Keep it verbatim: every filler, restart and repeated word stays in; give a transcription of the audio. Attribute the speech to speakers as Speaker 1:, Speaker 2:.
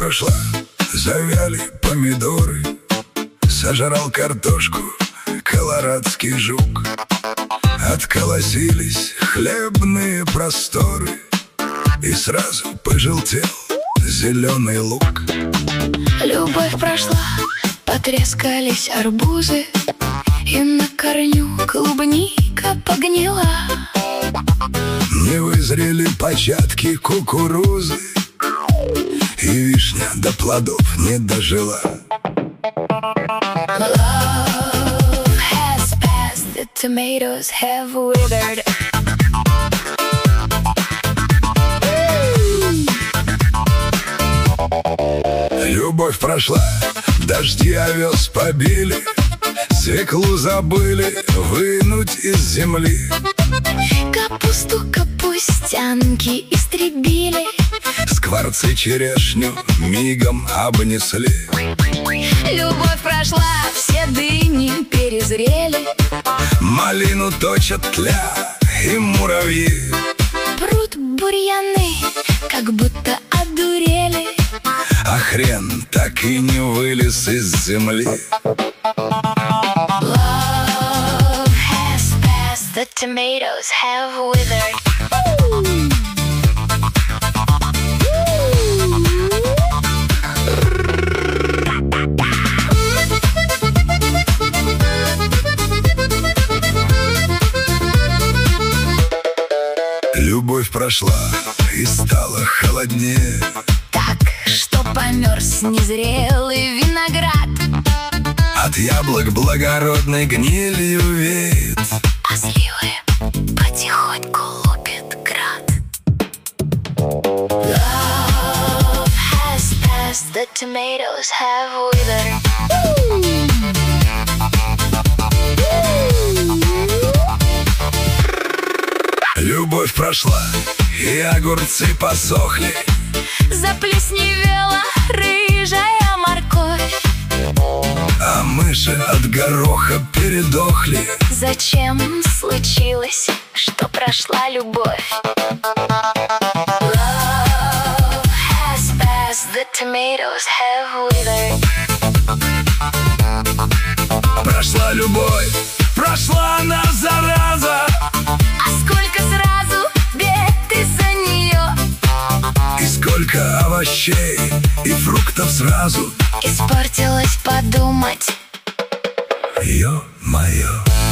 Speaker 1: прошла, завяли помидоры, сожрал картошку колорадский жук. Отколосились хлебные просторы, и сразу пожелтел зеленый лук.
Speaker 2: Любовь прошла, потрескались арбузы, и на корню клубника погнила.
Speaker 1: Не вызрели початки кукурузы, и вишня до плодов не дожила.
Speaker 2: Love has passed, the tomatoes have withered.
Speaker 1: Любовь прошла, дожди овес побили, свеклу забыли вынуть из земли.
Speaker 2: Капусту капустянки истребили,
Speaker 1: Скворцы черешню мигом обнесли.
Speaker 2: любовь прошла, все дыни перезрели.
Speaker 1: Малину точат тля и муравьи.
Speaker 2: Прут бурьяны, как будто одурели.
Speaker 1: А хрен так и не вылез из земли.
Speaker 2: Love has passed, the tomatoes have withered.
Speaker 1: Любовь прошла и стало холоднее,
Speaker 2: Так, что померз незрелый виноград.
Speaker 1: от яблок благородной гнилью веет,
Speaker 2: А сливы потихоньку лупит град. Love has passed, the tomatoes have withered.
Speaker 1: Любовь прошла и огурцы посохли,
Speaker 2: Заплесневела рыжая морковь.
Speaker 1: а мыши от гороха передохли.
Speaker 2: Зачем случилось, что прошла любовь? Love has passed, the tomatoes have withered.
Speaker 1: Прошла любовь, прошла она, зараза,
Speaker 2: А сколько сразу бед из-за нее.
Speaker 1: и сколько овощей и фруктов сразу.
Speaker 2: Испортилось подумать.
Speaker 1: Ё-моё.